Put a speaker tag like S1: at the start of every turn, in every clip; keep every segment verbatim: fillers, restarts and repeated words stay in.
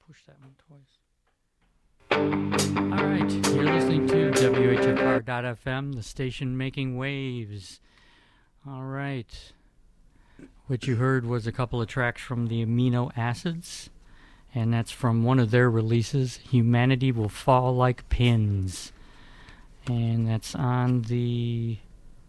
S1: push that one twice. All right, you're listening to W H F R dot F M, the station making waves. All right. What you heard was a couple of tracks from the Amino Acids, and that's from one of their releases, Humanity Will Fall Like Pins. And that's on the...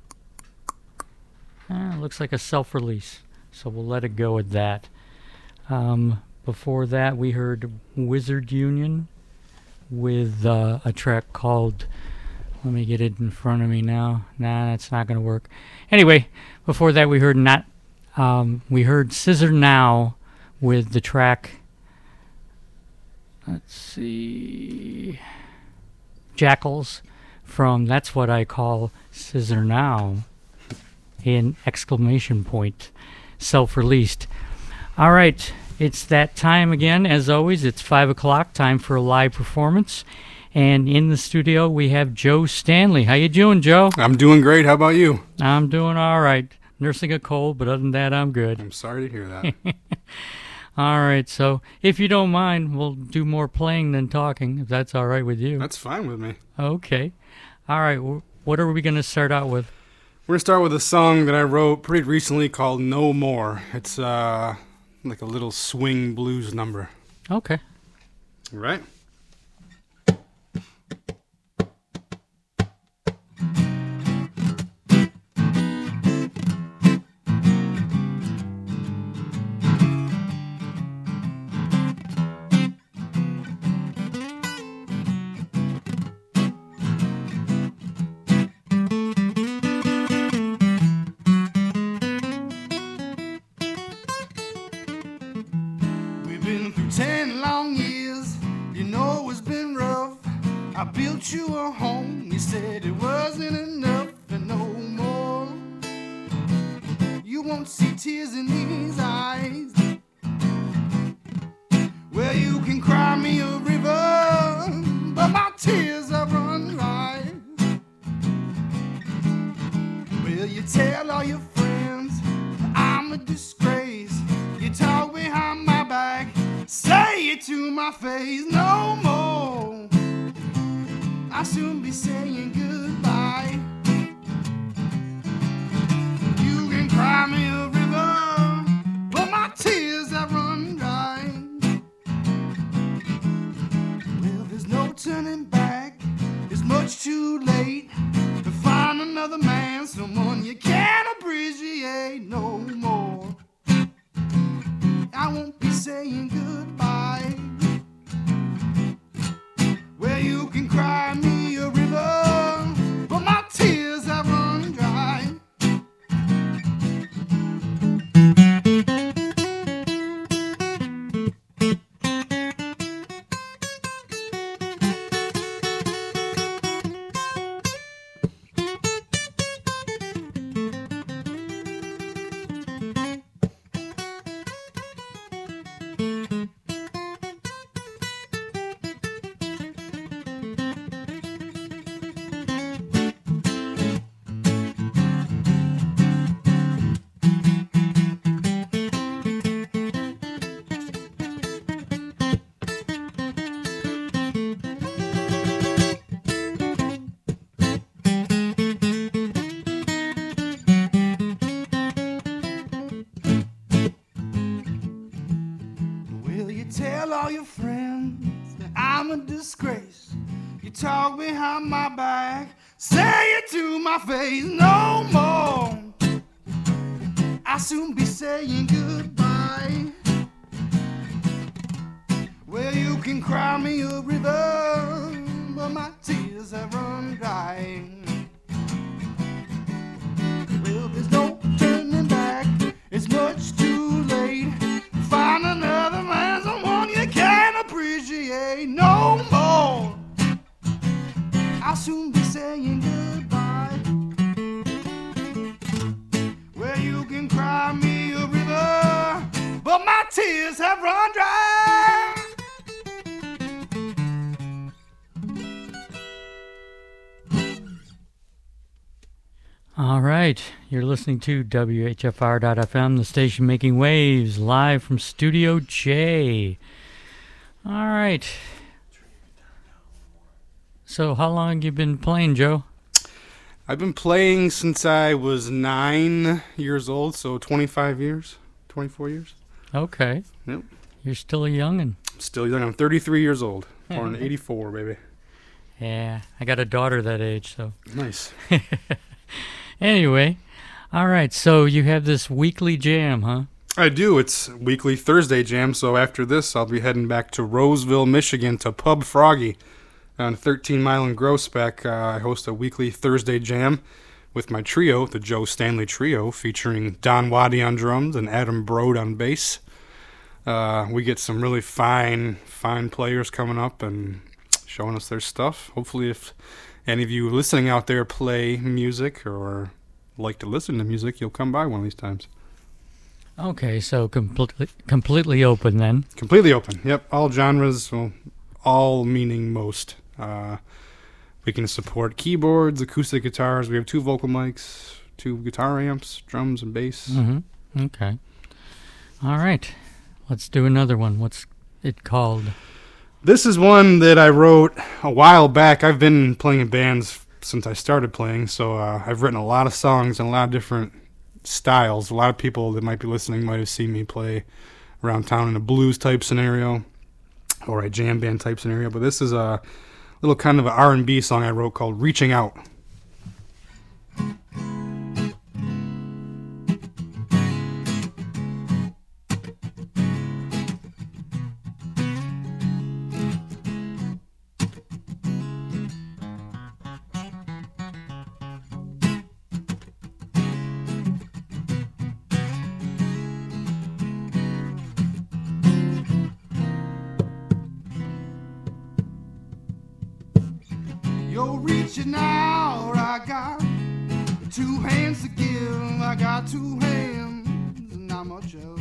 S1: Uh, looks like a self-release, so we'll let it go at that. Um, before that, we heard Wizard Union with uh, a track called... Let me get it in front of me now. Nah, that's not going to work. Anyway, before that, we heard not... Um, we heard Scissor Now with the track... Let's see... Jackals from That's What I Call Scissor Now. In exclamation point, self-released. All right, it's that time again. As always, it's five o'clock, time for a live performance. And in the studio, we have Joe Stanley. How you doing, Joe?
S2: I'm doing great. How about you?
S1: I'm doing all right. Nursing a cold, but other than that, I'm good.
S2: I'm sorry to hear that.
S1: All right, so if you don't mind, we'll do more playing than talking, if that's all right with you.
S2: That's fine with me.
S1: Okay. All right, what are we going to start out with?
S2: We're going to start with a song that I wrote pretty recently called No More. It's uh, like a little swing blues number.
S1: Okay.
S2: All right.
S3: You a home, you said it wasn't enough and no more. You won't see tears in these eyes. Well, you can cry me a river, but my tears have run dry. Well, you tell all your friends I'm a disgrace. You talk behind my back, say it to my face. No more, I'll soon be saying goodbye. You can cry me a river, but my tears have run dry. Well, there's no turning back, it's much too late to find another man, someone you can't appreciate no more. I won't be saying goodbye. Well, you can cry me a river, but my tears have run dry. Talk behind my back, say it to my face. No more, I'll soon be saying goodbye. Well, you can cry me a river, but my tears have run dry. Well, there's no turning back, it's much too late. Find another man, someone you can't appreciate no more. I'll soon be saying goodbye. Well, you can cry me a river, but my tears have run dry.
S1: All right, you're listening to W H F R dot F M, the station making waves, live from Studio J. All right. So how long you been playing, Joe?
S2: I've been playing since I was nine years old, so twenty-five years, twenty-four years.
S1: Okay.
S2: Yep.
S1: You're still a youngin'.
S2: I'm still young. I'm thirty-three years old. Born in eighty-four, baby.
S1: Yeah, I got a daughter that age, so.
S2: Nice.
S1: Anyway, all right, so you have this weekly jam, huh?
S2: I do. It's weekly Thursday jam, so after this, I'll be heading back to Roseville, Michigan to Pub Froggy on thirteen Mile and Grosbeck. Uh, I host a weekly Thursday jam with my trio, the Joe Stanley Trio, featuring Don Waddy on drums and Adam Brode on bass. Uh, we get some really fine, fine players coming up and showing us their stuff. Hopefully, if any of you listening out there play music or like to listen to music, you'll come by one of these times.
S1: Okay, so completely completely open then.
S2: Completely open. Yep, all genres, well, all meaning most. Uh, we can support keyboards, acoustic guitars. We have two vocal mics, two guitar amps, drums, and bass.
S1: Mm-hmm. Okay. All right. Let's do another one. What's it called?
S2: This is one that I wrote a while back. I've been playing in bands since I started playing, so uh, I've written a lot of songs and a lot of different styles. A lot of people that might be listening might have seen me play around town in a blues type scenario or a jam band type scenario, but this is a little kind of an R and B song I wrote called Reaching Out.
S3: You're reaching out, I got two hands to give, I got two hands and not much else.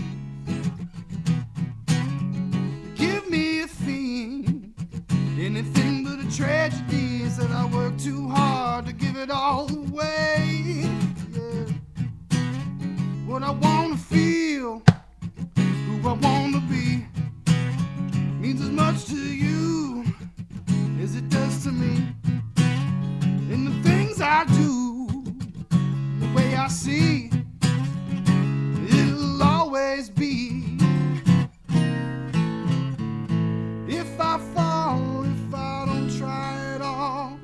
S3: Give me a thing, anything but a tragedy, said I work too hard to give it all away. Yeah. What I wanna feel, who I wanna be, means as much to you as it does to me. And the things I do, the way I see, it'll always be. If I fall, if I don't try at all,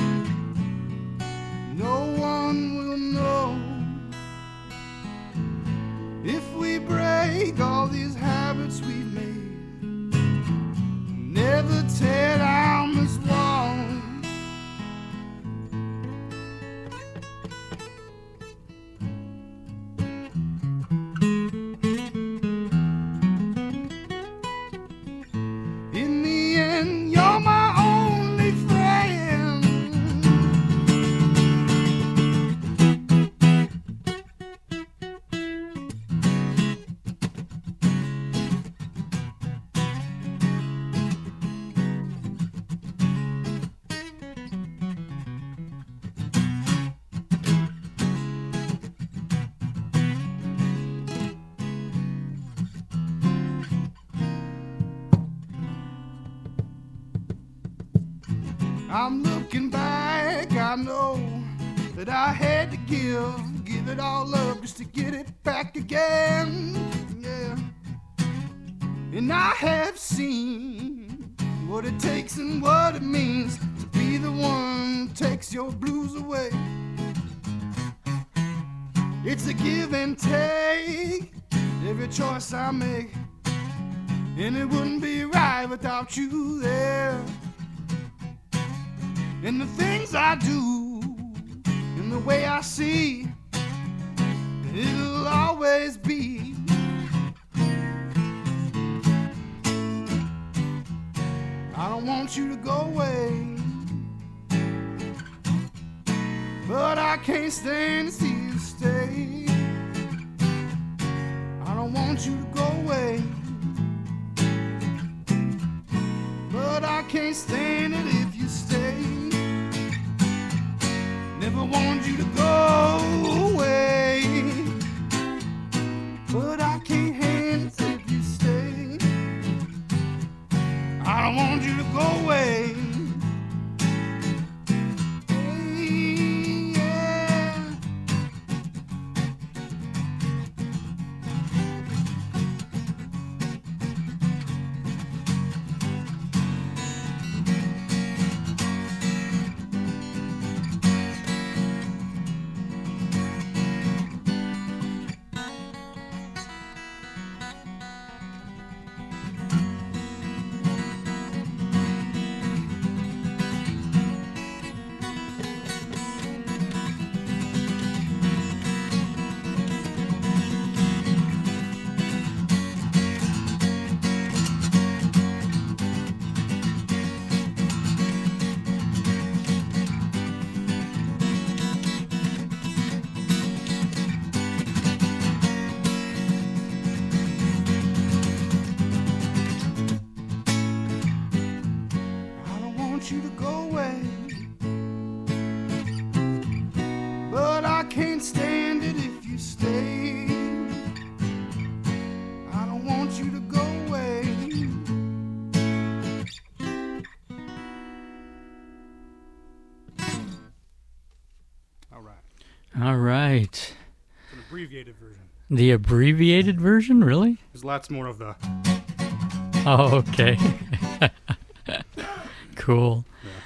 S3: no one will know. If we break all these habits we've made, never tear down this wall. In the end, you're my only friend. I'm looking back, I know that I had to give, give it all up just to get it back again, yeah. And I have seen what it takes and what it means to be the one who takes your blues away. It's a give and take, every choice I make, and it wouldn't be right without you there. And the things I do, and the way I see, it'll always be. I don't want you to go away, but I can't stand to see you stay. I don't want you to go away, but I can't stand it if you stay. Never want you to go away, but I can't handle it if you stay. don't want you to go away. Hey, yeah. I don't want you to go away, but I can't stand it if you stay. I don't want you to go away. All right.
S1: All right.
S2: It's an abbreviated version.
S1: The abbreviated version, really?
S2: There's lots more of the.
S1: Oh, okay. Cool.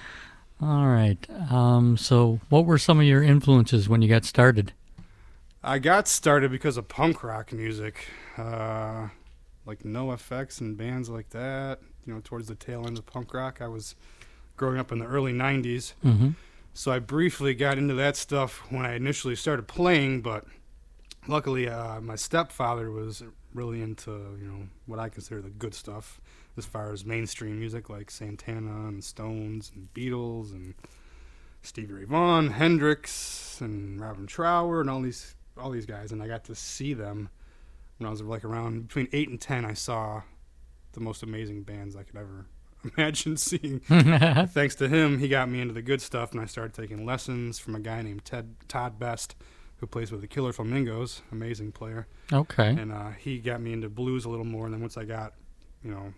S1: All right. Um, so what were some of your influences when you got started?
S2: I got started because of punk rock music, uh, like NoFX and bands like that. You know, towards the tail end of punk rock, I was growing up in the early nineties,
S1: Mm-hmm.
S2: so I briefly got into that stuff when I initially started playing. But luckily, uh, my stepfather was really into, you know, what I consider the good stuff, as far as mainstream music like Santana and Stones and Beatles and Stevie Ray Vaughan, Hendrix and Robin Trower and all these all these guys. And I got to see them when I was like around between eight and ten. I saw the most amazing bands I could ever imagine seeing. Thanks to him, he got me into the good stuff, and I started taking lessons from a guy named Ted Todd Best, who plays with the Killer Flamingos, amazing player.
S1: Okay.
S2: And uh, he got me into blues a little more. And then once I got, you know,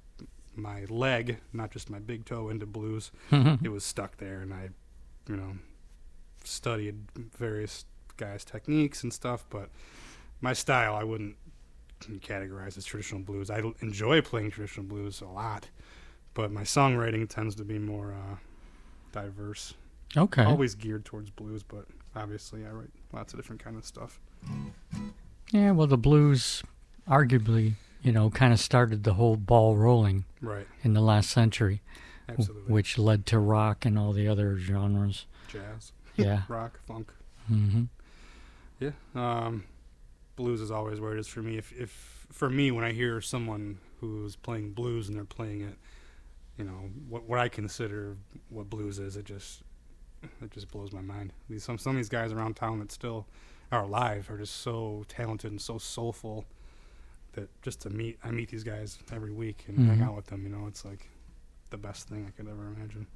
S2: my leg, not just my big toe, into blues, it was stuck there. And I, you know, studied various guys' techniques and stuff. But my style, I wouldn't categorize as traditional blues. I enjoy playing traditional blues a lot, but my songwriting tends to be more uh, diverse.
S1: Okay.
S2: Always geared towards blues, but obviously I write lots of different kind of stuff.
S1: Yeah, well, the blues arguably, you know, kind of started the whole ball rolling
S2: Right.
S1: in the last century, w-
S2: Absolutely.
S1: which led to rock and all the other genres.
S2: Jazz,
S1: Yeah.
S2: rock, funk.
S1: Mm-hmm.
S2: Yeah. Um, blues is always where it is for me. If, if for me, when I hear someone who's playing blues and they're playing it, you know, what what I consider what blues is, it just it just blows my mind. These some some of these guys around town that still are alive are just so talented and so soulful that just to meet I meet these guys every week and hang
S1: Mhm.
S2: out with them. You know, it's like the best thing I could ever imagine.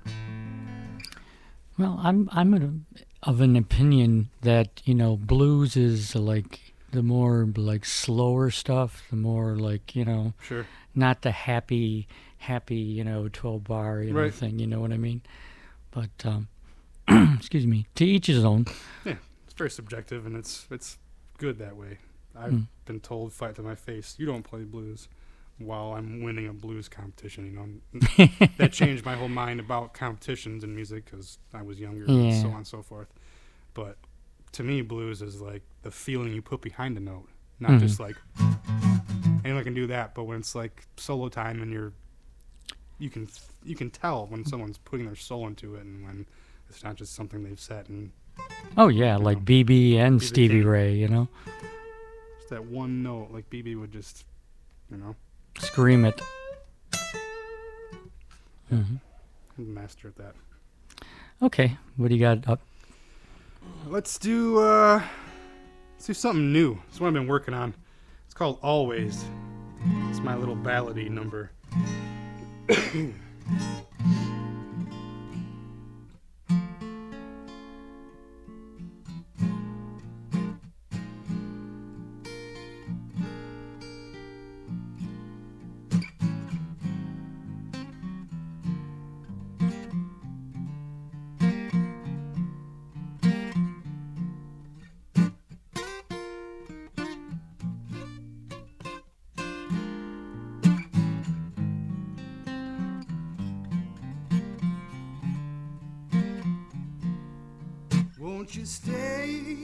S1: Well, I'm I'm an, of an opinion that, you know, blues is like the more like slower stuff, the more like, you know,
S2: Sure.
S1: not the happy happy, you know, twelve bar, you know,
S2: Right.
S1: thing, you know what I mean? But um excuse me, to each his own.
S2: It's very subjective, and it's it's good that way. I've
S1: Mm.
S2: been told flat to my face, "You don't play blues," while I'm winning a blues competition. You know, and that changed my whole mind about competitions in music because I was younger and so
S1: Yeah.
S2: on and so forth. But to me, blues is like the feeling you put behind a note, not
S1: Mhm.
S2: just like anyone can do that. But when it's like solo time and you're, you can you can tell when someone's putting their soul into it, and when it's not just something they've set and
S1: Oh yeah,
S2: You
S1: like
S2: know,
S1: B B and
S2: B B
S1: Stevie
S2: King.
S1: Ray, you know,
S2: just that one note, like B B would just, you know,
S1: scream it. hmm
S2: master at that.
S1: Okay, what do you got up?
S2: Let's do uh let's do something new. It's what I've been working on. It's called Always. It's my little ballady number.
S3: Won't you stay?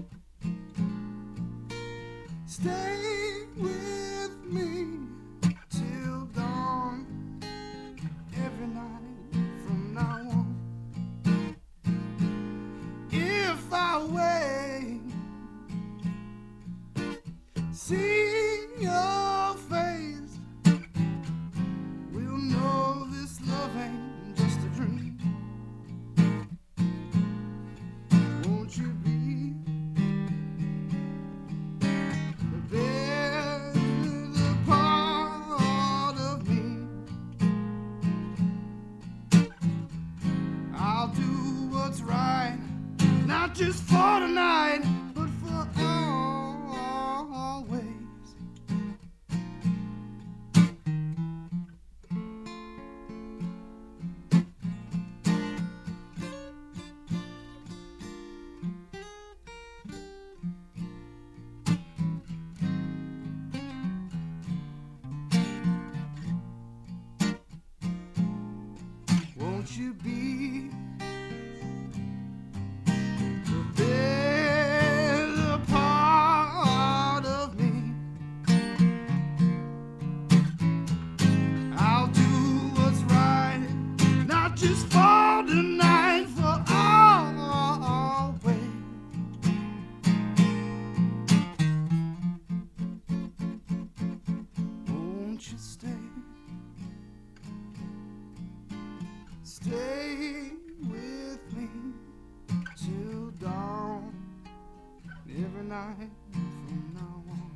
S3: Stay with me till dawn every night from now on. If I wait, see your face, we'll know this love ain't just a dream. Won't you be the better part of me? I'll do what's right, not just for tonight, but for always. Won't you be the better part of me? I'll do what's right, not just for tonight, for always. Won't you stay? Stay with me till dawn every night from now on.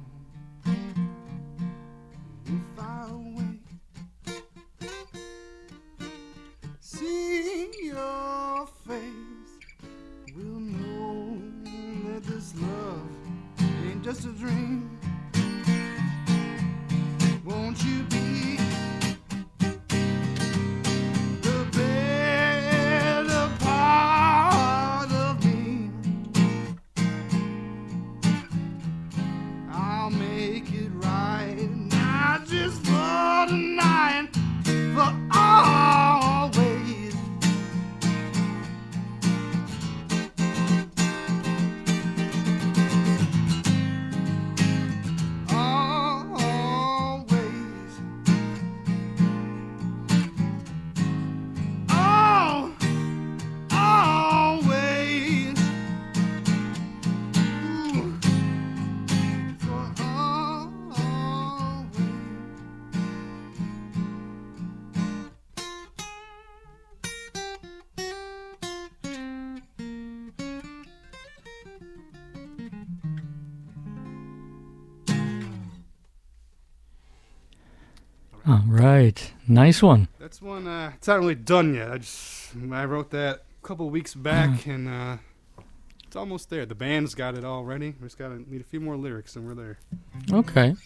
S3: If I wait, see your face, we'll know that this love ain't just a dream. Won't you be the better part of me? I'll make it right, not just for tonight, for always. Always. Oh, always. Ooh. For always.
S1: All right. Nice one.
S2: That's one. Uh, it's not really done yet. I just I wrote that a couple weeks back, and uh, it's almost there. The band's got it all ready. We just gotta need a few more lyrics, and we're there.
S1: Okay.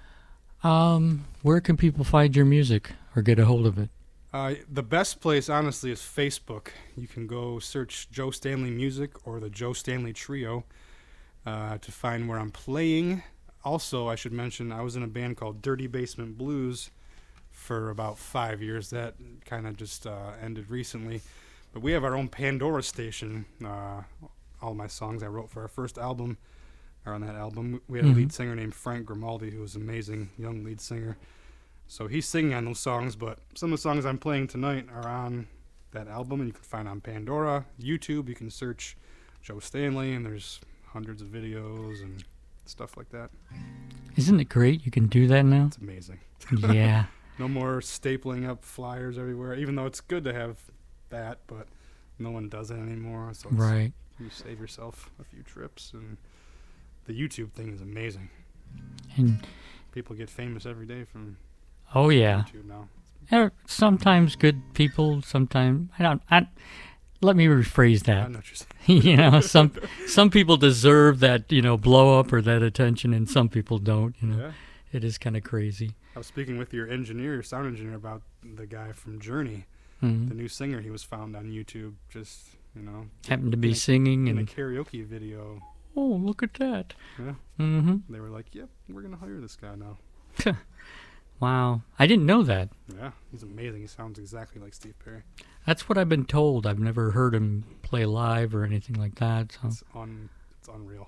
S1: Um, where can people find your music or get a hold of it?
S2: Uh, the best place, honestly, is Facebook. You can go search Joe Stanley Music or the Joe Stanley Trio uh, to find where I'm playing. Also, I should mention I was in a band called Dirty Basement Blues for about five years. That kind of just uh, ended recently. But we have our own Pandora station. Uh, all my songs I wrote for our first album are on that album. We had a
S1: Mhm.
S2: lead singer named Frank Grimaldi, who was an amazing young lead singer. So he's singing on those songs, but some of the songs I'm playing tonight are on that album, and you can find on Pandora, YouTube. You can search Joe Stanley, and there's hundreds of videos and stuff like that.
S1: Isn't it great you can do that now?
S2: It's amazing.
S1: Yeah.
S2: No more stapling up flyers everywhere, even though it's good to have that, but no one does it anymore. So it's,
S1: Right.
S2: you save yourself a few trips, and the YouTube thing is amazing.
S1: And
S2: People get famous every day from
S1: oh yeah.
S2: YouTube now.
S1: There- Sometimes good people, sometimes I don't I let me rephrase
S2: I
S1: that.
S2: know what you're saying.
S1: You know, some some people deserve that, you know, blow up or that attention, and some people don't, you know.
S2: Yeah.
S1: It is kind of crazy.
S2: I was speaking with your engineer, your sound engineer, about the guy from Journey,
S1: Mhm.
S2: the new singer. He was found on YouTube, just, you know,
S1: Happened to be
S2: in a-
S1: singing
S2: in a
S1: and
S2: karaoke video.
S1: oh, look at that.
S2: Yeah.
S1: Mhm.
S2: They were like, "Yep, we're gonna hire this guy now."
S1: Wow. I didn't know that.
S2: Yeah. yeah, he's amazing. He sounds exactly like Steve Perry.
S1: That's what I've been told. I've never heard him play live or anything like that. So.
S2: It's un, it's unreal.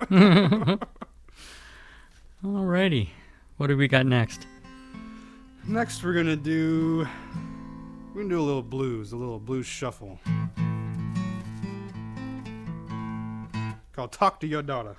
S1: Alrighty, what do we got next?
S2: Next, we're gonna do we're gonna do a little blues, a little blues shuffle called "Talk to Your Daughter."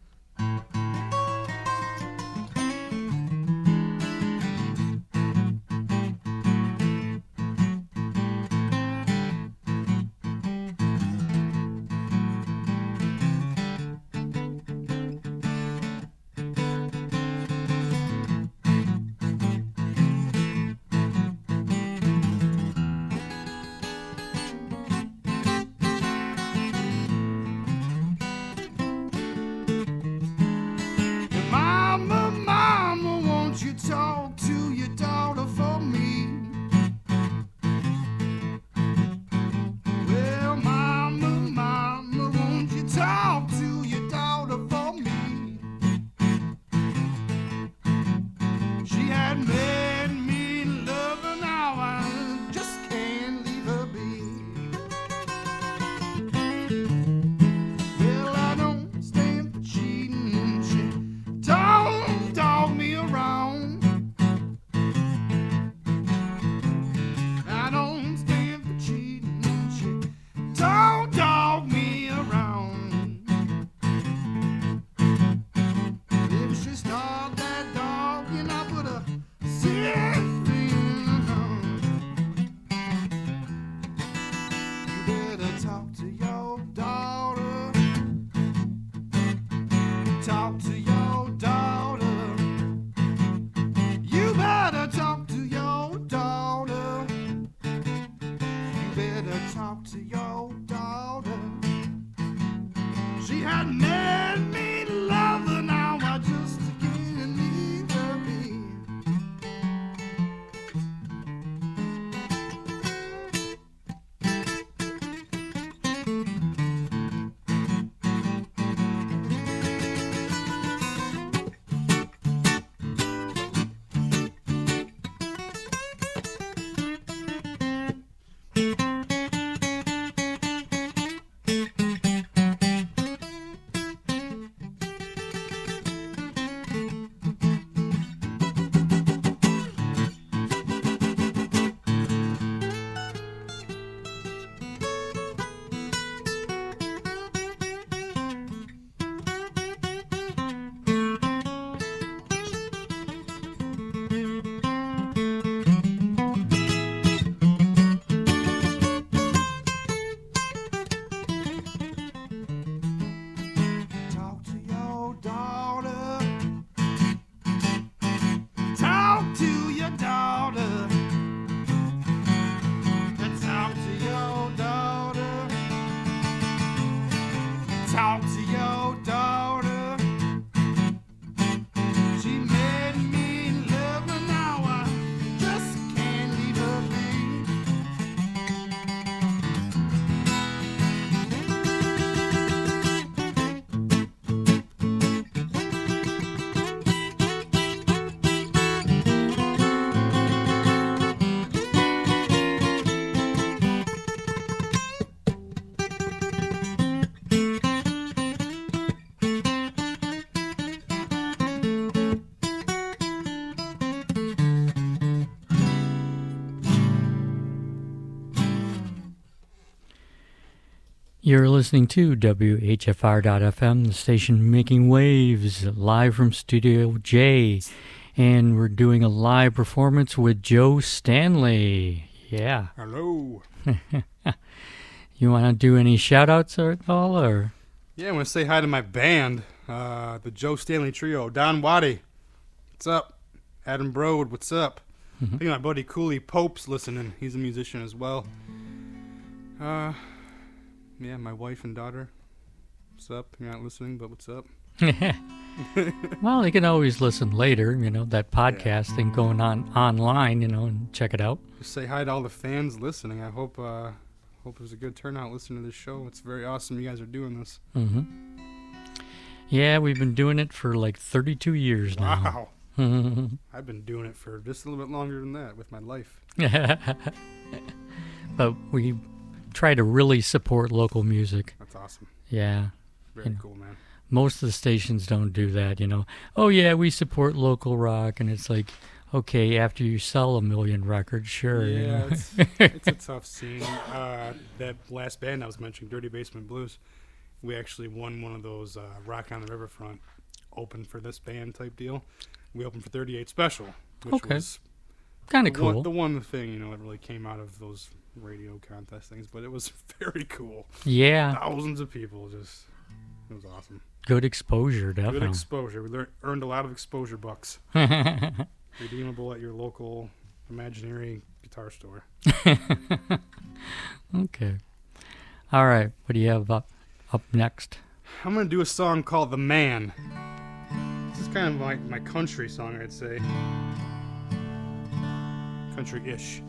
S1: You're listening to W H F R dot F M, the station making waves, live from Studio J. And we're doing a live performance with Joe Stanley. Yeah.
S2: Hello.
S1: You want to do any shout-outs at all? Or?
S2: Yeah, I want to say hi to my band, uh, the Joe Stanley Trio. Don Waddy, what's up? Adam Broad, what's up? Mm-hmm. I think my buddy Cooley Pope's listening. He's a musician as well. Uh... Yeah, my wife and daughter. What's up? You're not listening, but what's up?
S1: Well, you can always listen later, you know, that podcast yeah. thing going on online, you know, and check it out.
S2: Just say hi to all the fans listening. I hope uh, hope there's a good turnout listening to this show. It's very awesome you guys are doing this.
S1: Mm-hmm. Yeah, we've been doing it for like thirty-two years now.
S2: Wow. I've been doing it for just a little bit longer than that with my life.
S1: But we try to really support local music.
S2: That's awesome.
S1: Yeah.
S2: Very
S1: You know.
S2: cool, man.
S1: Most of the stations don't do that, you know. Oh, yeah, we support local rock. And it's like, okay, after you sell a million records, sure. you
S2: Yeah,
S1: know.
S2: it's, it's a tough scene. Uh, that last band I was mentioning, Dirty Basement Blues, we actually won one of those uh, Rock on the Riverfront open for this band type deal. We opened for thirty-eight Special, which
S1: Okay.
S2: was
S1: Kind of
S2: the
S1: cool.
S2: one, the one thing, you know, that really came out of those radio contest things, but it was very cool.
S1: Yeah.
S2: Thousands of people, just, it was awesome.
S1: Good exposure,
S2: Good
S1: definitely.
S2: exposure. We lear- earned a lot of exposure bucks. Redeemable at your local imaginary guitar store.
S1: Okay. All right. What do you have up, up next?
S2: I'm going to do a song called The Man. This is kind of like my country song, I'd say. Country-ish.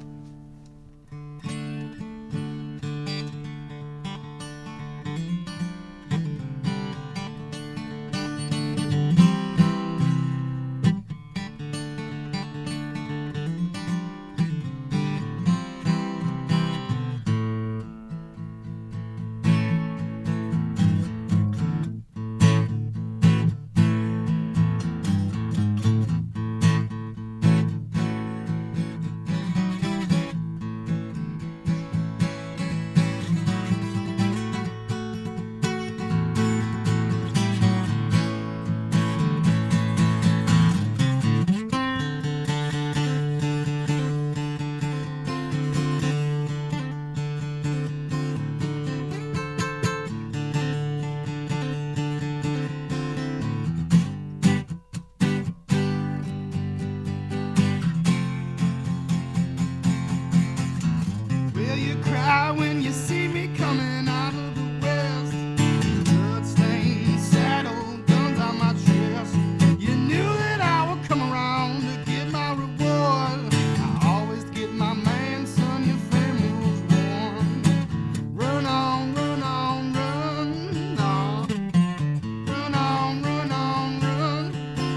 S2: Will you cry when you see me coming out of the west? Bloodstained saddle, guns on my chest. You knew that I would come around to get my reward. I always get my man, son, your family was warned. Run on, run on, run on. Run on, run on, run.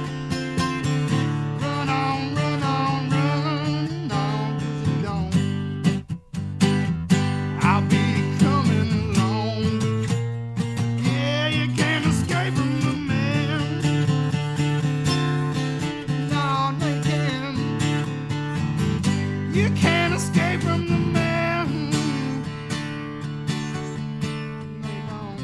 S2: Run on, run on, run on. 'Cause it don't. I'll be coming along. Yeah, you can't escape from the man. No, no, you can't. You can't escape from the man. No, you don't.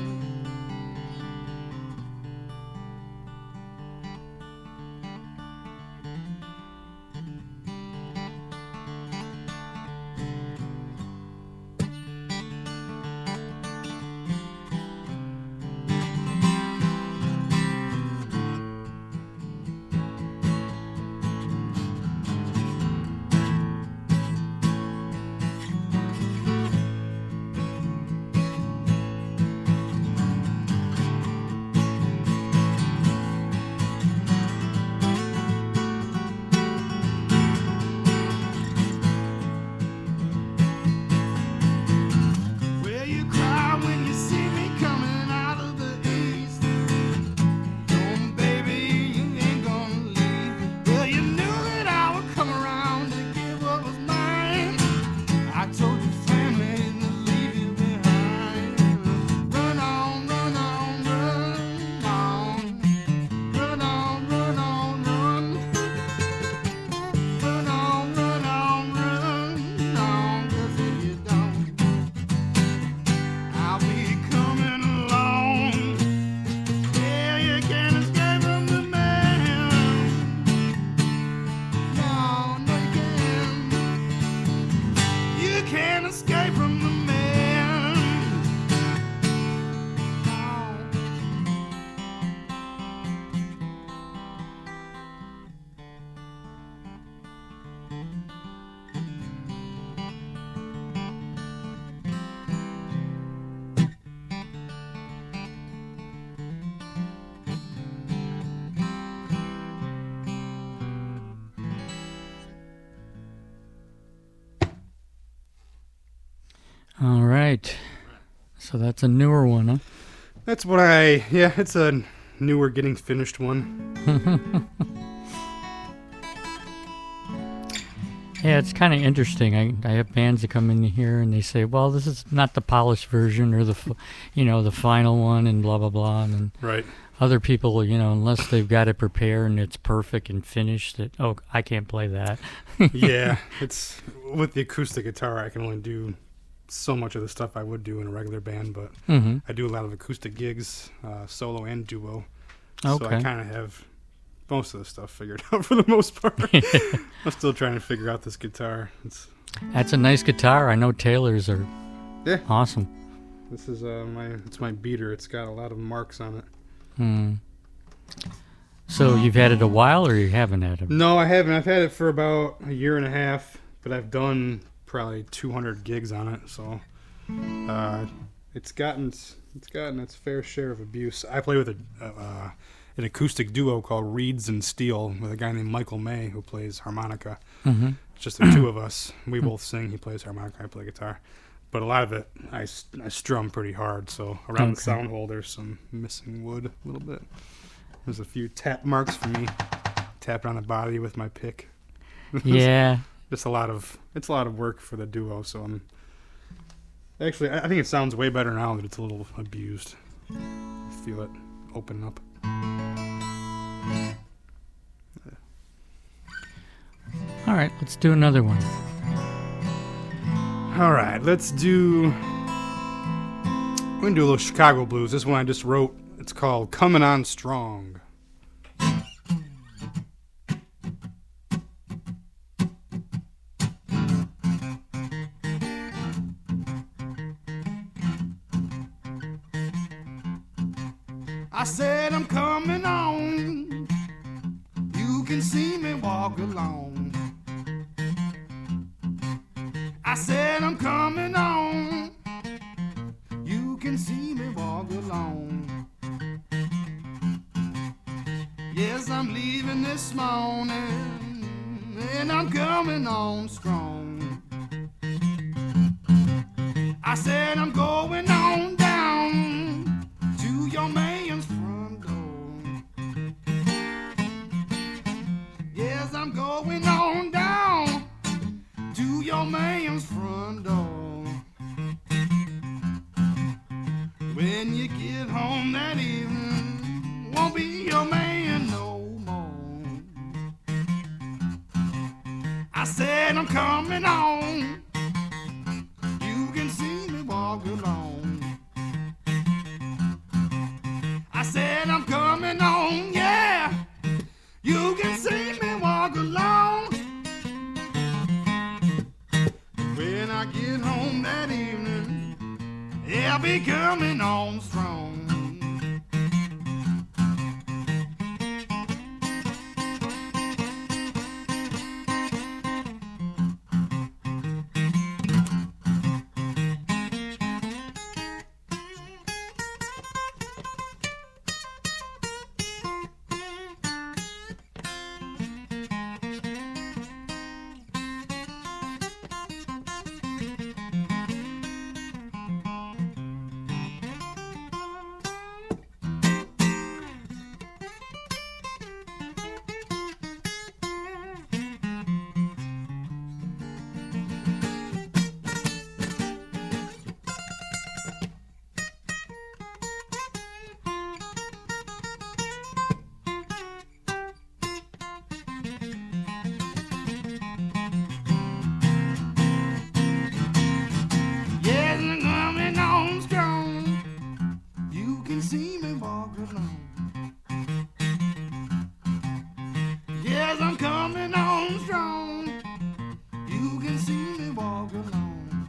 S2: Will you cry when you see me coming out of the east? Don't, baby, you ain't gonna leave. Well, you knew that I would come around to get what was mine. I told your family to leave you behind. Run on, run on, run on. Run on, run on, run. Run on, run on, run on. 'Cause if you don't, I'll be coming along. Yeah, you can't escape from the man. No, no, you can't. You can't escape from the man. No.
S1: All right. So that's a newer one, huh?
S2: That's what I, yeah, it's a newer getting finished one.
S1: Yeah, it's kind of interesting. I, I have bands that come in here and they say, well, this is not the polished version or the, f- you know, the final one and blah, blah, blah. And
S2: Right.
S1: other people, you know, unless they've got it prepared and it's perfect and finished, that, oh, I can't play that.
S2: Yeah, it's with the acoustic guitar, I can only do so much of the stuff I would do in a regular band, but
S1: Mm-hmm.
S2: I do a lot of acoustic gigs, uh, solo and duo. So
S1: Okay.
S2: I kind of have most of the stuff figured out for the most part. I'm still trying to figure out this guitar. It's
S1: That's a nice guitar. I know Taylors are
S2: Yeah.
S1: awesome.
S2: this is uh, my it's my beater. It's got a lot of marks on it.
S1: Hmm. So you've had it a while, or you haven't had it?
S2: No, I haven't. I've had it for about a year and a half, but I've done probably two hundred gigs on it. So uh, it's gotten it's gotten its fair share of abuse. I play with a uh, an acoustic duo called Reeds and Steel with a guy named Michael May who plays harmonica.
S1: Mm-hmm.
S2: It's just the two of us. We both sing. He plays harmonica. I play guitar. But a lot of it, I, s- I strum pretty hard. So around the
S1: Okay.
S2: sound hole, there's some missing wood a little bit. There's a few tap marks for me tapping on the body with my pick.
S1: Yeah.
S2: Just a lot of it's a lot of work for the duo. So I'm actually I I think it sounds way better now that it's a little abused. I feel it open up.
S1: All right, let's do another one.
S2: All right, let's do. We're gonna do a little Chicago blues. This one I just wrote. It's called "Coming On Strong."
S3: I said I'm coming on. You can see me walk along. I said I'm coming on. You can see me walk along. Yes, I'm leaving this morning, and I'm coming on strong. I said I'm going on down to your man's front door. Yes, I'm going on down to your man's front door. When you get home that evening, won't be your man no more. I said I'm coming on. You can see me walk along. I said I'm coming on, yeah. You can see me walk along. When I get home that evening, I'll be coming on strong. Yes, I'm coming on strong. You can see me walk along. Yes, I'm coming on strong. You can see me walk along.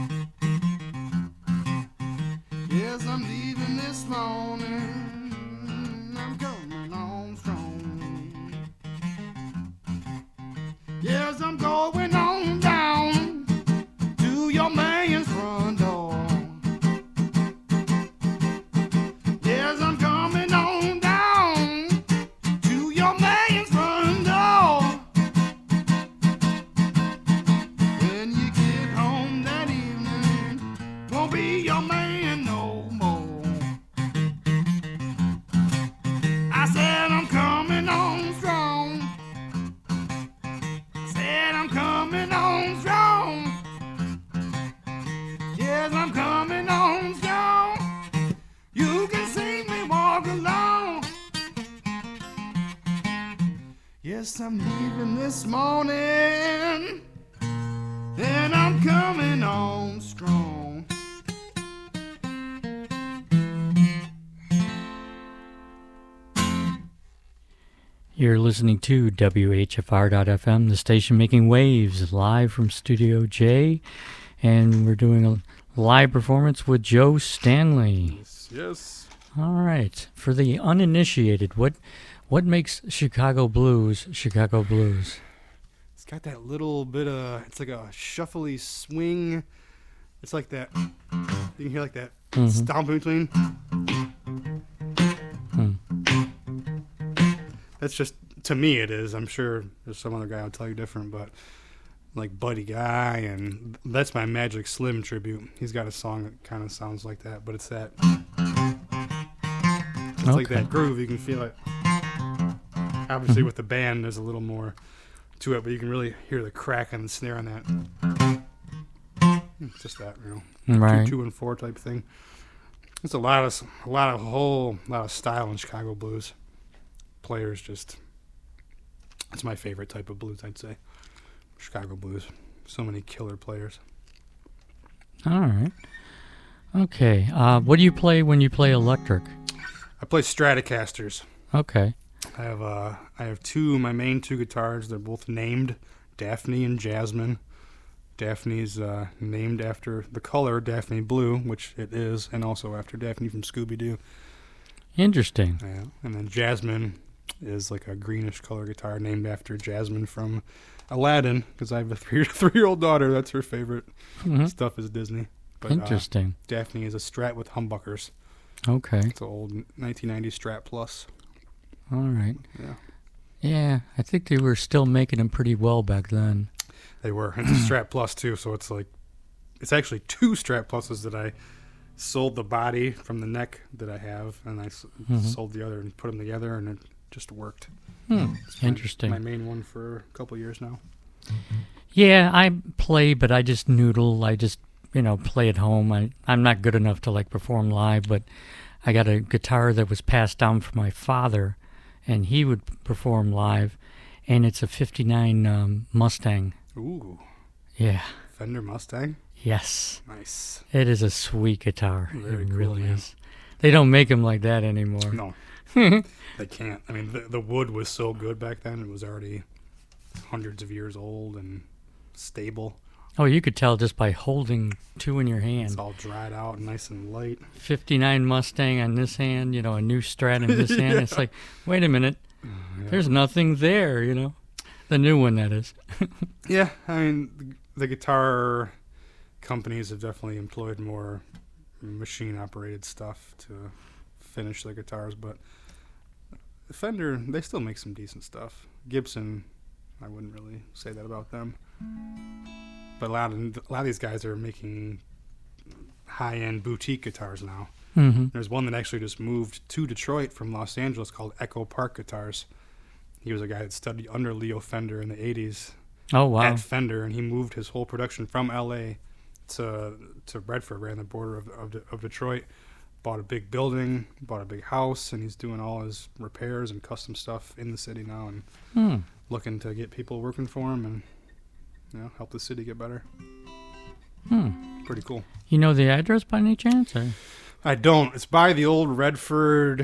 S3: Yes, I'm leaving this morning. I'm coming on strong. Yes, I'm going on down to your man's front door. Yes, I'm coming on down to your man's front door. When you get home that evening, won't be your man no more. Yes, I'm leaving this morning, and I'm coming on strong.
S1: You're listening to W H F R dot F M, the station making waves, live from Studio J, and we're doing a live performance with Joe Stanley.
S2: Yes, yes.
S1: All right. For the uninitiated, what what makes Chicago blues Chicago blues?
S2: It's got that little bit of, it's like a shuffly swing. It's like that, you can hear like that
S1: Mm-hmm.
S2: stomp in between.
S1: Hmm.
S2: That's just, to me it is. I'm sure there's some other guy who'll tell you different, but like Buddy Guy, and that's my Magic Slim tribute. He's got a song that kind of sounds like that, but it's that, it's like
S1: Okay.
S2: that groove. You can feel it. Obviously with the band there's a little more to it, but you can really hear the crack on the snare on that. It's just that, you know,
S1: Right.
S2: two, two and four type thing. It's a lot of, a lot of whole, lot of style in Chicago blues. Players just, it's my favorite type of blues, I'd say. Chicago blues. So many killer players.
S1: All right. Okay. Uh, what do you play when you play electric?
S2: I play Stratocasters.
S1: Okay.
S2: I have uh, I have two, my main two guitars. They're both named Daphne and Jasmine. Daphne's uh, named after the color Daphne Blue, which it is, and also after Daphne from Scooby-Doo.
S1: Interesting.
S2: Yeah. And then Jasmine is like a greenish color guitar named after Jasmine from Aladdin, because I have a three three-year-old daughter. That's her favorite
S1: Mhm.
S2: stuff is Disney. But, uh,
S1: Interesting.
S2: Daphne is a Strat with humbuckers.
S1: Okay.
S2: It's an old nineteen ninety Strat Plus.
S1: All right.
S2: Yeah.
S1: Yeah, I think they were still making them pretty well back then.
S2: They were. It's a Strat Plus too, so it's like, it's actually two Strat Pluses that I sold the body from the neck that I have, and I s-
S1: Mhm.
S2: sold the other and put them together, and it just worked.
S1: Hmm.
S2: It's my-
S1: Interesting.
S2: My main one for a couple years now.
S1: Yeah, I play, but I just noodle. I just, you know, play at home. I, I'm not good enough to, like, perform live, but I got a guitar that was passed down from my father, and he would perform live, and it's a fifty-nine um, Mustang.
S2: Ooh,
S1: Yeah.
S2: Fender Mustang.
S1: Yes.
S2: Nice.
S1: It is a sweet guitar.
S2: Very
S1: it
S2: cool,
S1: really
S2: man.
S1: is. They don't make them like that anymore.
S2: No, they can't. I mean, the, the wood was so good back then. It was already hundreds of years old and stable.
S1: Oh, you could tell just by holding two in your hand.
S2: It's all dried out and nice and light.
S1: fifty-nine Mustang on this hand, you know, a new Strat in this hand. It's like, wait a minute,
S2: Yeah.
S1: there's nothing there, you know. The new one, that is.
S2: Yeah, I mean, the, the guitar companies have definitely employed more machine-operated stuff to finish their guitars, but Fender, they still make some decent stuff. Gibson, I wouldn't really say that about them. But a lot of, a lot of these guys are making high-end boutique guitars now.
S1: Mm-hmm.
S2: There's one that actually just moved to Detroit from Los Angeles called Echo Park Guitars. He was a guy that studied under Leo Fender in the eighties
S1: Oh, wow.
S2: at Fender, and he moved his whole production from L A to to Redford, right on the border of, of, of Detroit. Bought a big building, bought a big house, and he's doing all his repairs and custom stuff in the city now, and
S1: Hmm.
S2: looking to get people working for him and, you know, help the city get better.
S1: Hmm.
S2: Pretty cool.
S1: You know the address by any chance? Or?
S2: I don't. It's by the old Redford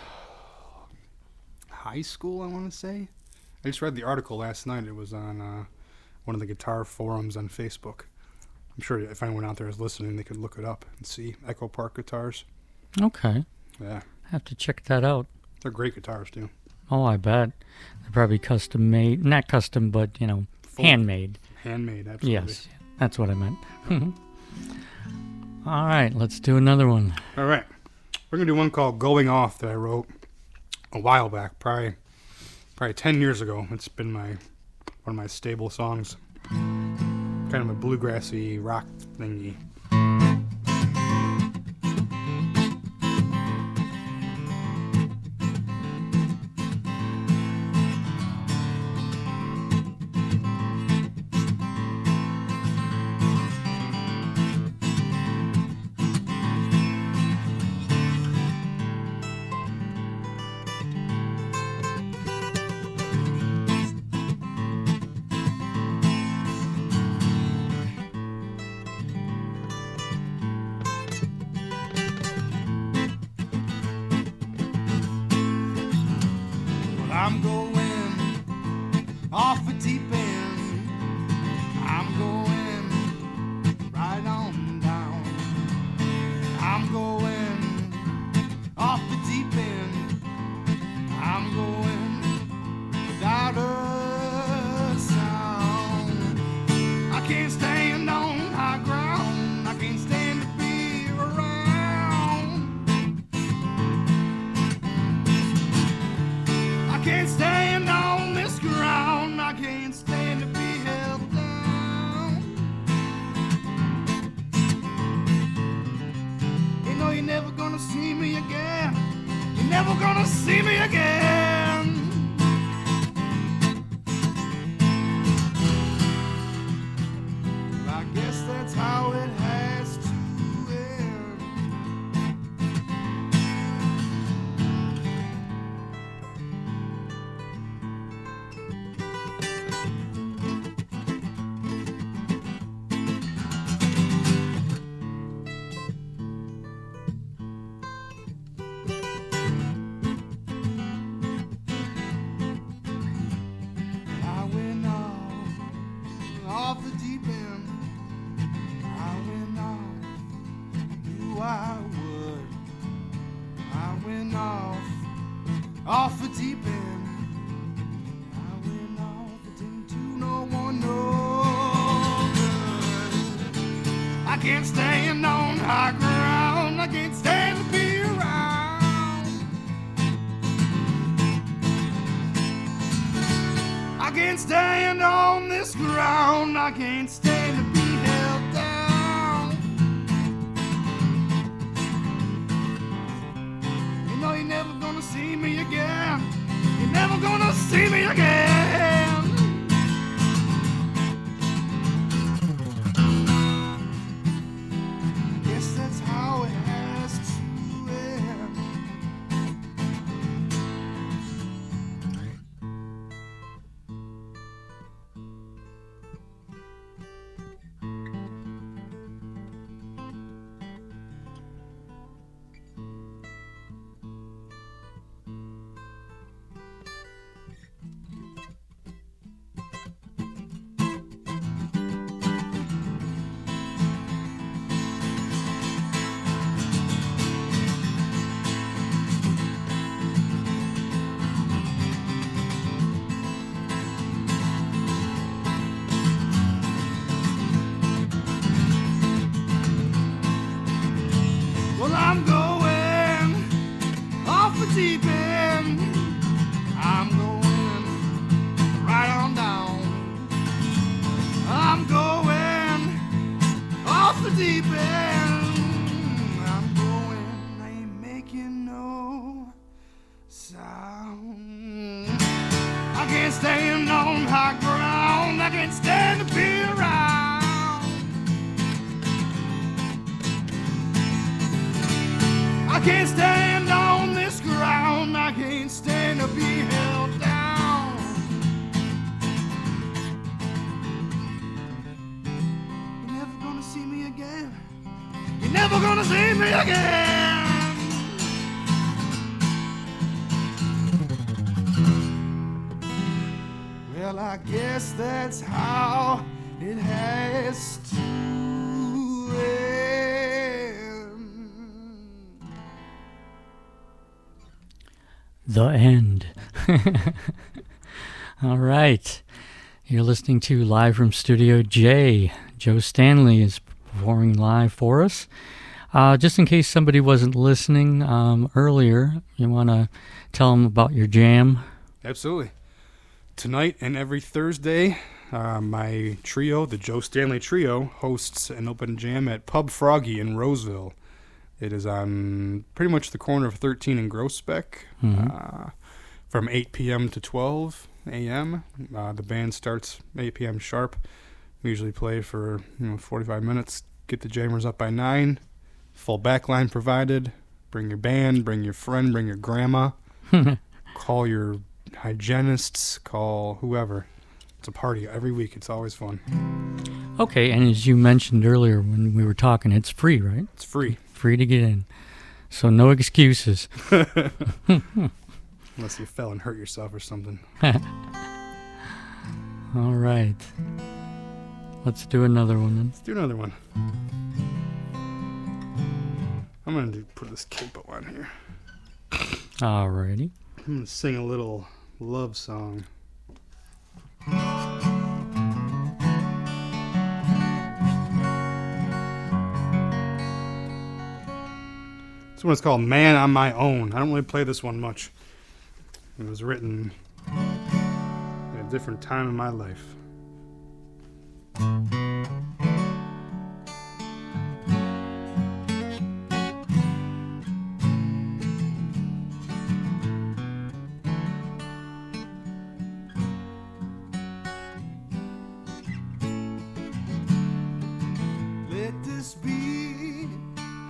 S2: High School, I want to say. I just read the article last night. It was on uh, one of the guitar forums on Facebook. I'm sure if anyone out there is listening, they could look it up and see Echo Park Guitars.
S1: Okay.
S2: Yeah,
S1: Have to check that out.
S2: they're great guitars, too.
S1: Oh, I bet. They're probably custom made. Not custom, but, you know,
S2: Full-
S1: handmade.
S2: Handmade, absolutely.
S1: Yes. That's what I meant. All right. Let's do another one.
S2: All right. We're going to do one called Going Off that I wrote a while back, probably probably ten years ago. It's been my one of my stable songs. Kind of a bluegrassy rock thingy.
S3: see me again. You're never gonna see me again. I guess that's how it has to end. I went off, off the deep end. I went off, knew I would. I went off, off the deep end. I went off, it didn't do no one no good. I can't stand on high ground, I can't stand to be around. I can't stand on this ground, I can't stand to be held down. You know you're never gonna see me again. You're never gonna see me again. Guess that's how it has to end. Well, I'm going off the deep end. I'm going right on down. I'm going off the deep end. I'm going, I ain't making no sound. I can't stand on high ground. I can't stand to be around. I can't stand on this ground. I can't stand to be held down. You're never gonna see me again. You're never gonna see me again. Well, I guess that's how it has to end.
S1: The end. All right. You're listening to Live from Studio J. Joe Stanley is performing live for us. Uh, just in case somebody wasn't listening um, earlier, you want to tell them about your jam?
S2: Absolutely. Tonight and every Thursday, uh, my trio, the Joe Stanley Trio, hosts an open jam at Pub Froggy in Roseville. It is on pretty much the corner of thirteen and Groesbeck,
S1: Mhm.
S2: uh, from eight p.m. to twelve a.m. Uh, the band starts eight p.m. sharp. We usually play for you know forty-five minutes, get the jammers up by nine. Full backline provided. Bring your band, bring your friend, bring your grandma. Call your hygienists, call whoever. It's a party every week. It's always fun.
S1: Okay, and as you mentioned earlier when we were talking, it's free, right?
S2: It's free.
S1: Free to get in. So no excuses.
S2: Unless you fell and hurt yourself or something.
S1: All right. Let's do another one then.
S2: Let's do another one. I'm going to put this capo on here.
S1: Alrighty.
S2: I'm going to sing a little love song. This one's called Man on My Own. I don't really play this one much. It was written at a different time in my life.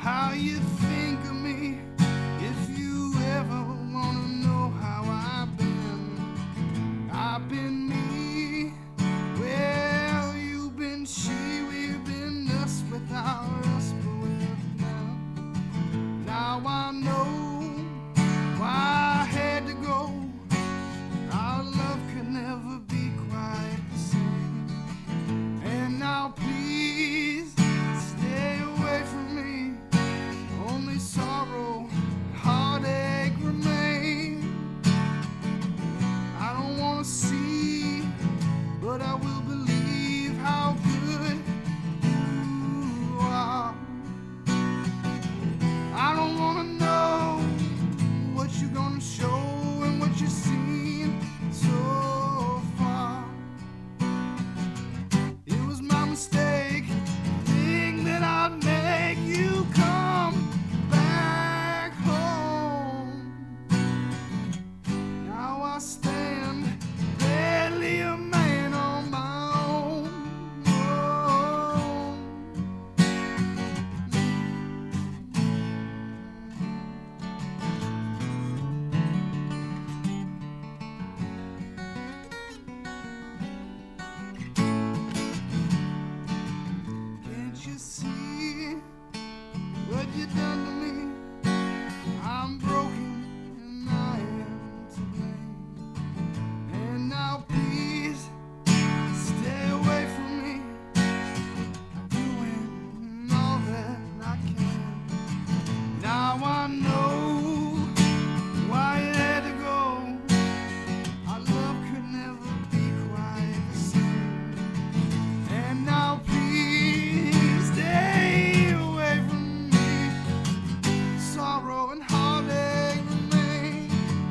S3: how you think of me. If you ever wanna know how I've been, I've been me. Well, you've been she, we've been us without us, but we're now. Now I know why I had to go. Our love could never be quite the same. And now please stay away from me. Only sorrow and heartache remain. I don't wanna see, but I will believe how good you are. I don't wanna know what you're gonna show and what you've seen so far. It was my mistake, thing that I'd make you come back home. Now I stand barely a man on my own. Oh. Can't you see what you done to me? I'm broken and I am to blame. And now please stay away from me. I'm doing all that I can. Now I know why you had to go. Our love could never be quite the same. And now please stay away from me. Sorrow and heartache remain.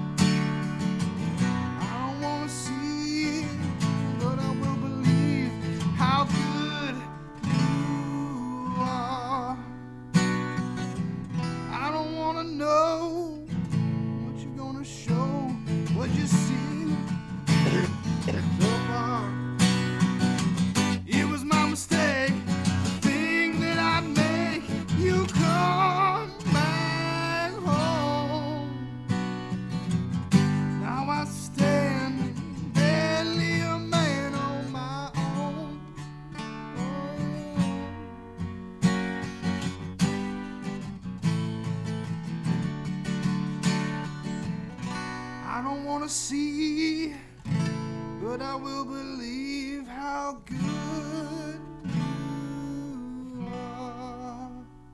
S3: I don't wanna see, but I will believe how good you are. I don't wanna know what you're gonna show, what you see so far. It was my mistake, the thing that I'd make you come back home. Now I stand barely a man on my own. I don't wanna see, but I will believe how good you are.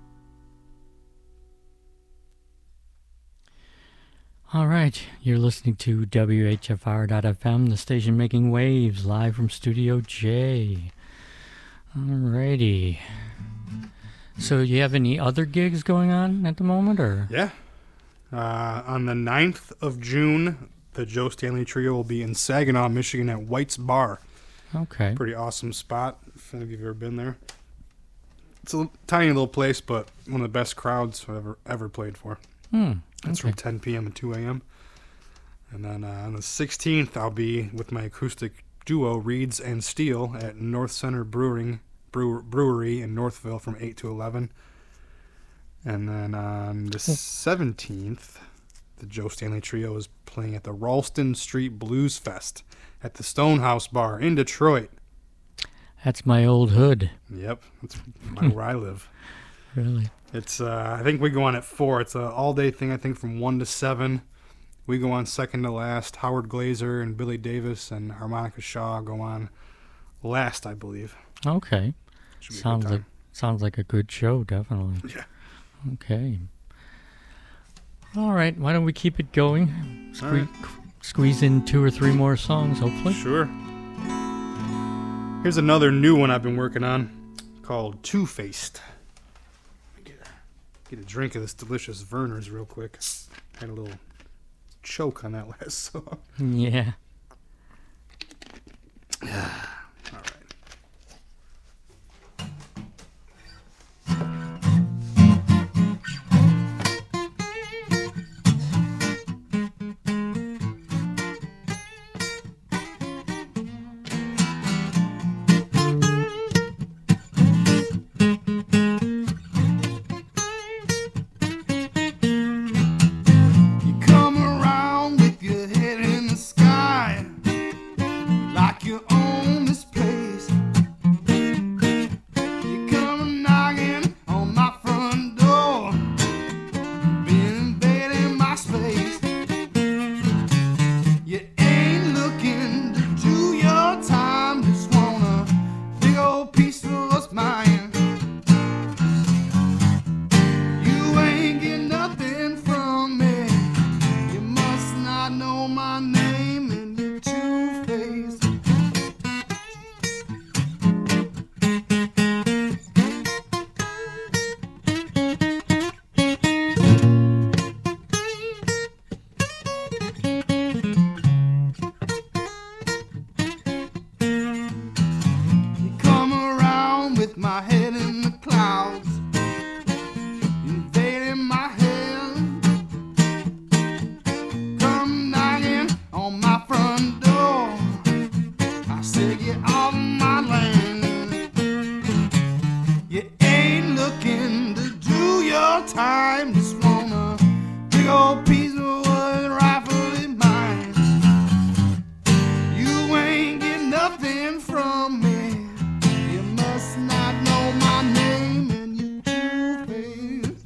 S1: All right, you're listening to W H F R dot F M, the station making waves, live from Studio J. Alrighty. So, you have any other gigs going on at the moment, or?
S2: Yeah. Uh, on the ninth of June, the Joe Stanley Trio will be in Saginaw, Michigan at White's Bar.
S1: Okay.
S2: Pretty awesome spot, if any of you have ever been there. It's a tiny little place, but one of the best crowds I've ever, ever played for.
S1: Hmm.
S2: It's
S1: okay.
S2: from ten p.m. to two a.m. And then uh, on the sixteenth, I'll be with my acoustic duo, Reeds and Steel, at North Center Brewing Brew, Brewery in Northville from eight to eleven. And then on the seventeenth, the Joe Stanley Trio is playing at the Ralston Street Blues Fest at the Stonehouse Bar in Detroit.
S1: That's my old hood.
S2: Yep, that's my, where I live.
S1: Really?
S2: It's uh, I think we go on at four. It's an all-day thing, I think, from one to seven. We go on second to last. Howard Glazer and Billy Davis and Harmonica Shaw go on last, I believe.
S1: Okay.
S2: Should be a good
S1: Sounds
S2: time.
S1: like sounds like a good show, definitely.
S2: Yeah.
S1: Okay. All right, why don't we keep it going? Sque-
S2: All right.
S1: Squeeze in two or three more songs, hopefully.
S2: Sure. Here's another new one I've been working on called Two-Faced. Let me Get a, get a drink of this delicious Verner's real quick. Had a little choke on that last song.
S1: Yeah.
S2: All right.
S3: You ain't looking to do your time. Just want a big old piece of wood, rightfully mine. You ain't getting nothing from me. You must not know my name, and you two-faced.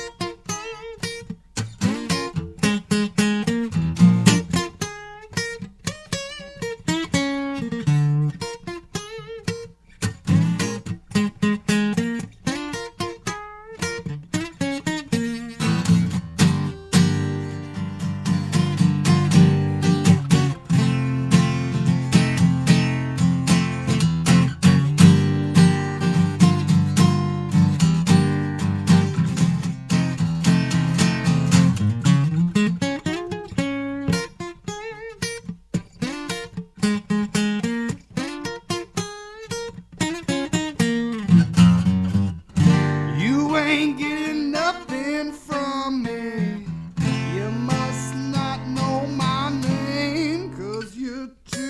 S3: You ain't getting nothing from me. You must not know my name, 'cause you're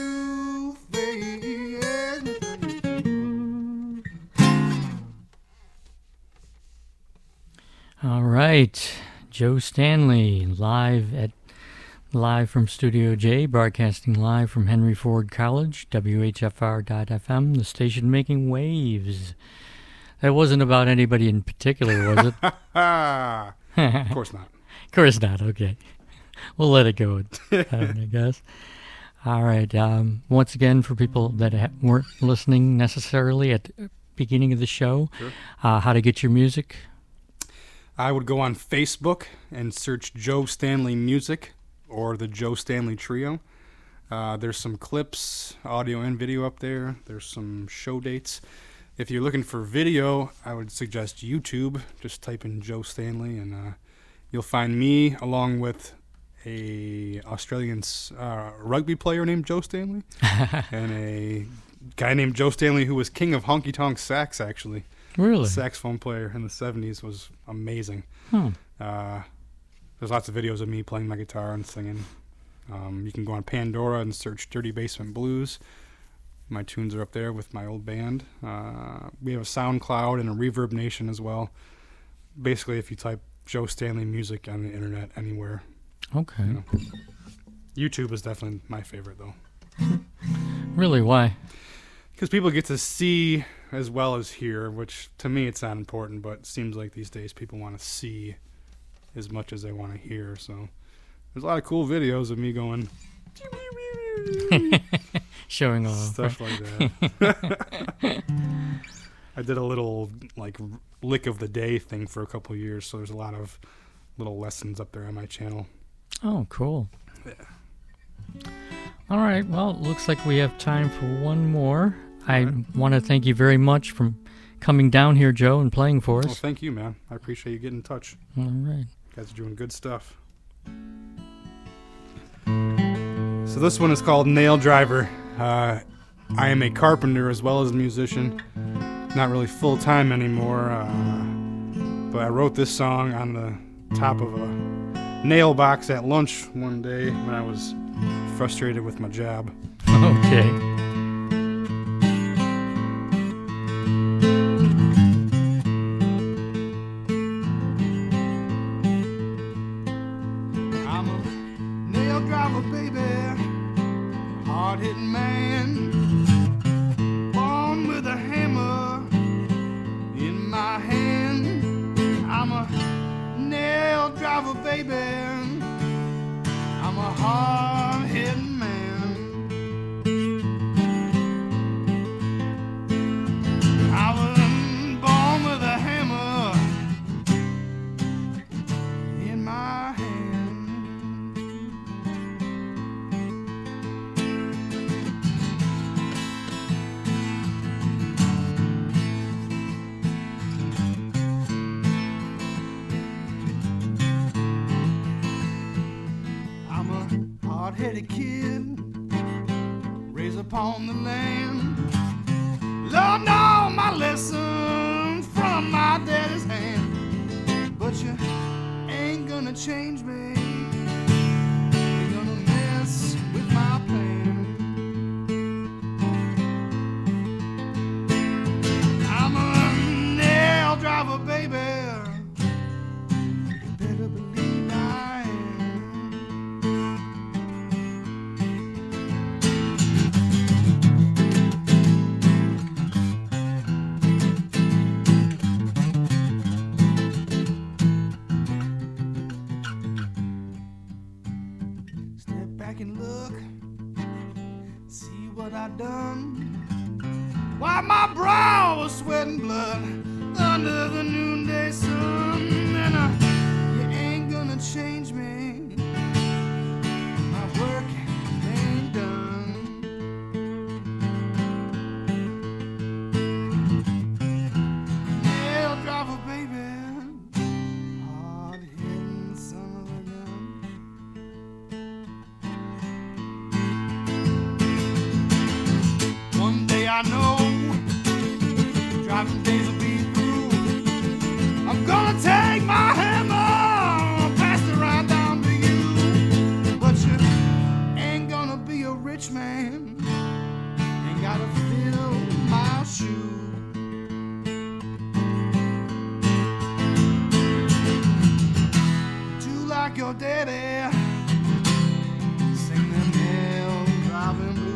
S3: two-faced.
S1: All right, Joe Stanley, live at live from Studio J, broadcasting live from Henry Ford College, W H F R dot F M, the station making waves. That wasn't about anybody in particular, was it?
S2: Ah, of course not.
S1: Of course not. Okay, we'll let it go, I guess. All right. Um, once again, for people that ha- weren't listening necessarily at the beginning of the show,
S2: Sure.
S1: uh, how to get your music.
S2: I would go on Facebook and search Joe Stanley Music or the Joe Stanley Trio. Uh, there's some clips, audio and video up there. There's some show dates. If you're looking for video, I would suggest YouTube. Just type in Joe Stanley, and uh, you'll find me along with a Australian uh, rugby player named Joe Stanley and a guy named Joe Stanley who was king of honky tonk sax, actually.
S1: Really?
S2: Saxophone player in the seventies, was amazing.
S1: Hmm.
S2: Uh, there's lots of videos of me playing my guitar and singing. Um, you can go on Pandora and search Dirty Basement Blues. My tunes are up there with my old band. Uh, we have a SoundCloud and a Reverb Nation as well. Basically, if you type Joe Stanley Music on the internet anywhere.
S1: Okay.
S2: You know. YouTube is definitely my favorite, though.
S1: Really? Why?
S2: Because people get to see as well as hear, which to me it's not important, but it seems like these days people want to see as much as they want to hear. So there's a lot of cool videos of me going
S1: Showing off.
S2: stuff like that. I did a little like lick of the day thing for a couple of years, so there's a lot of little lessons up there on my channel.
S1: Oh, cool.
S2: Yeah.
S1: All right. Well, it looks like we have time for one more. I want to thank you very much for coming down here, Joe, and playing for
S2: Well,
S1: us.
S2: thank you, man. I appreciate you getting in touch.
S1: All right.
S2: You guys are doing good stuff. So this one is called Nail Driver. Uh, I am a carpenter as well as a musician. Not really full-time anymore, uh, but I wrote this song on the top of a nail box at lunch one day when I was frustrated with my job.
S1: Okay.
S3: I'm a nail driver, baby, hard-hitting man, born with a hammer in my hand. I'm a nail driver, baby, I'm a hard-hitting man. I was born with a hammer in my hand. I'm a hard-headed kid, raised upon the land. Learned all my lessons from my daddy's hand. But you ain't gonna change me. You're gonna mess with my plan. I'm a done? Why my brow was sweating blood under the noonday sun? And uh, you ain't gonna change me. My work ain't done. Nail driver, baby, hard-hitting son of a gun. One day I know driving days will be through. I'm gonna take my hammer, pass it right down to you. But you ain't gonna be a rich man, ain't gotta fill my shoe. Do like your daddy, sing them nail driving blues.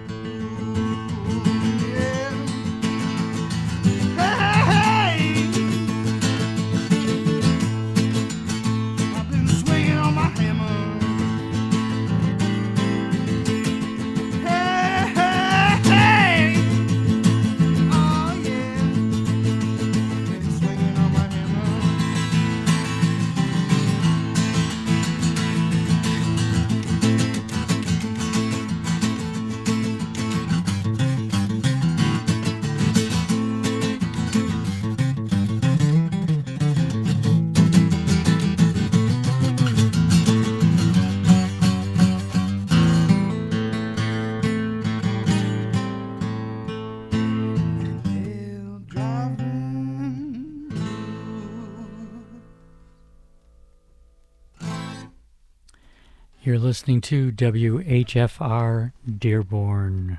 S1: You're listening to W H F R Dearborn.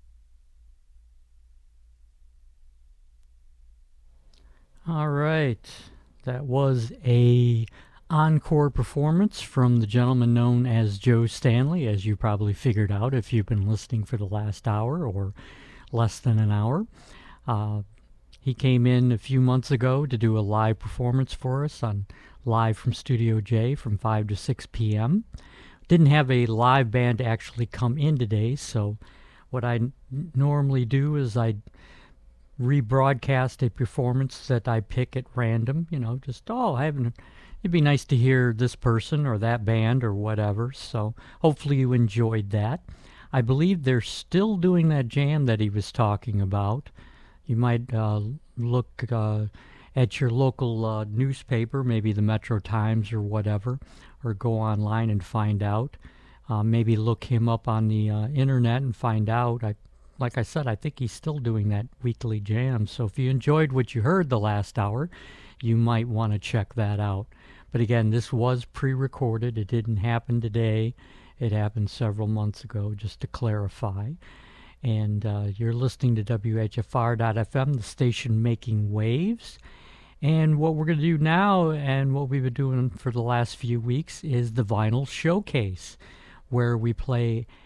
S1: All right, that was a encore performance from the gentleman known as Joe Stanley, as you probably figured out if you've been listening for the last hour or less than an hour. Uh, he came in a few months ago to do a live performance for us on Live from Studio J from five to six p.m. Didn't have a live band actually come in today, so what I n- normally do is I rebroadcast a performance that I pick at random, you know, just, oh, I haven't, it'd be nice to hear this person or that band or whatever, so hopefully you enjoyed that. I believe they're still doing that jam that he was talking about. You might uh, look uh, at your local uh, newspaper, maybe the Metro Times or whatever, or go online and find out. Uh, maybe look him up on the uh, internet and find out. I, like I said, I think he's still doing that weekly jam. So if you enjoyed what you heard the last hour, you might want to check that out. But again, this was pre-recorded. It didn't happen today. It happened several months ago, just to clarify. And uh, you're listening to W H F R dot F M, the station making waves. And what we're going to do now, and what we've been doing for the last few weeks, is the Vinyl Showcase, where we play